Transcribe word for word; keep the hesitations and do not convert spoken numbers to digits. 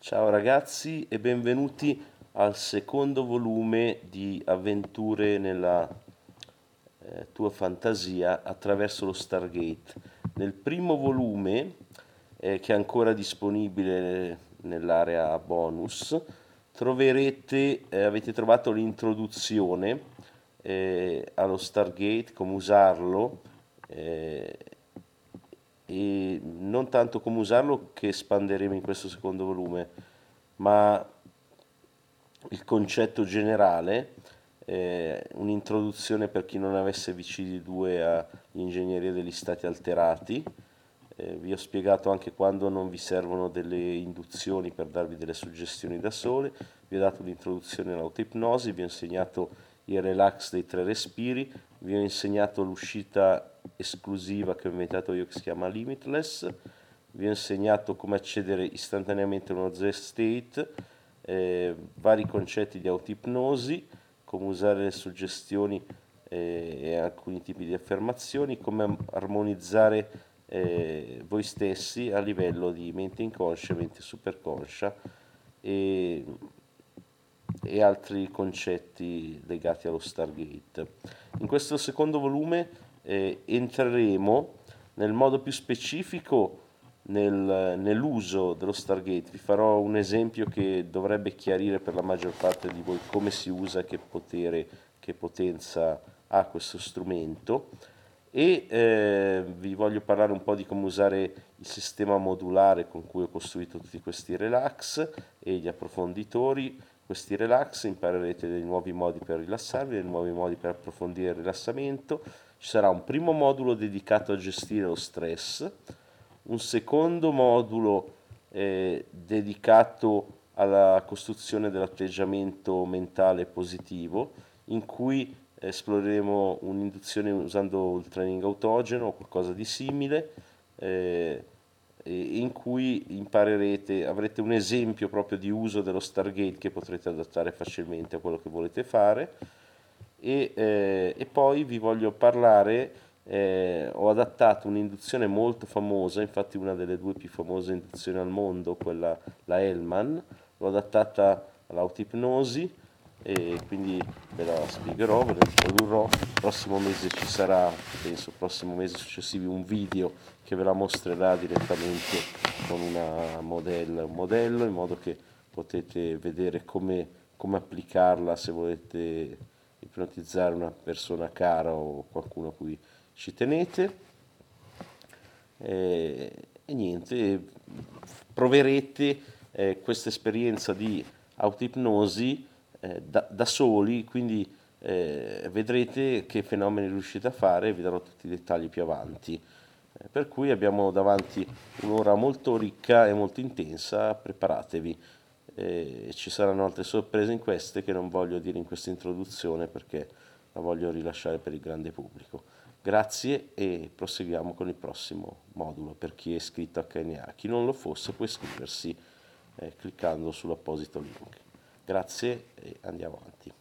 Ciao ragazzi e benvenuti al secondo volume di Avventure nella eh, tua fantasia attraverso lo Stargate. Nel primo volume, eh, che è ancora disponibile nell'area bonus, troverete, eh, avete trovato l'introduzione eh, allo Stargate, come usarlo, eh, e non tanto come usarlo che espanderemo in questo secondo volume, ma il concetto generale, eh, un'introduzione per chi non avesse V C D due all'ingegneria degli stati alterati. Eh, vi ho spiegato anche quando non vi servono delle induzioni per darvi delle suggestioni da sole, vi ho dato l'introduzione all'autoipnosi, vi ho insegnato il relax dei tre respiri, vi ho insegnato l'uscita esclusiva che ho inventato io che si chiama Limitless, vi ho insegnato come accedere istantaneamente a uno Z state, eh, vari concetti di autoipnosi, come usare le suggestioni eh, e alcuni tipi di affermazioni, come armonizzare eh, voi stessi a livello di mente inconscia, mente superconscia e, e altri concetti legati allo Stargate. In questo secondo volume eh, entreremo nel modo più specifico nel, nell'uso dello Stargate. Vi farò un esempio che dovrebbe chiarire per la maggior parte di voi come si usa, che potere, che potenza ha questo strumento e eh, vi voglio parlare un po' di come usare il sistema modulare con cui ho costruito tutti questi relax e gli approfonditori. Questi relax imparerete dei nuovi modi per rilassarvi, dei nuovi modi per approfondire il rilassamento. Ci sarà un primo modulo dedicato a gestire lo stress, un secondo modulo eh, dedicato alla costruzione dell'atteggiamento mentale positivo, in cui esploreremo un'induzione usando il training autogeno o qualcosa di simile, eh, in cui imparerete, avrete un esempio proprio di uso dello Stargate che potrete adattare facilmente a quello che volete fare e, eh, e poi vi voglio parlare, eh, ho adattato un'induzione molto famosa, infatti una delle due più famose induzioni al mondo, quella la Hellman, l'ho adattata all'autipnosi e quindi ve la spiegherò, ve la introdurrò. Il prossimo mese ci sarà, penso, il prossimo mese successivo, un video che ve la mostrerà direttamente con una modella, un modello, in modo che potete vedere come, come applicarla se volete ipnotizzare una persona cara o qualcuno a cui ci tenete. E, e niente, proverete eh, questa esperienza di autoipnosi eh, da, da soli, quindi eh, vedrete che fenomeni riuscite a fare e vi darò tutti i dettagli più avanti. Eh, per cui abbiamo davanti un'ora molto ricca e molto intensa, preparatevi. Eh, ci saranno altre sorprese in queste che non voglio dire in questa introduzione perché la voglio rilasciare per il grande pubblico. Grazie e proseguiamo con il prossimo modulo per chi è iscritto a K N A. Chi non lo fosse può iscriversi eh, cliccando sull'apposito link. Grazie e andiamo avanti.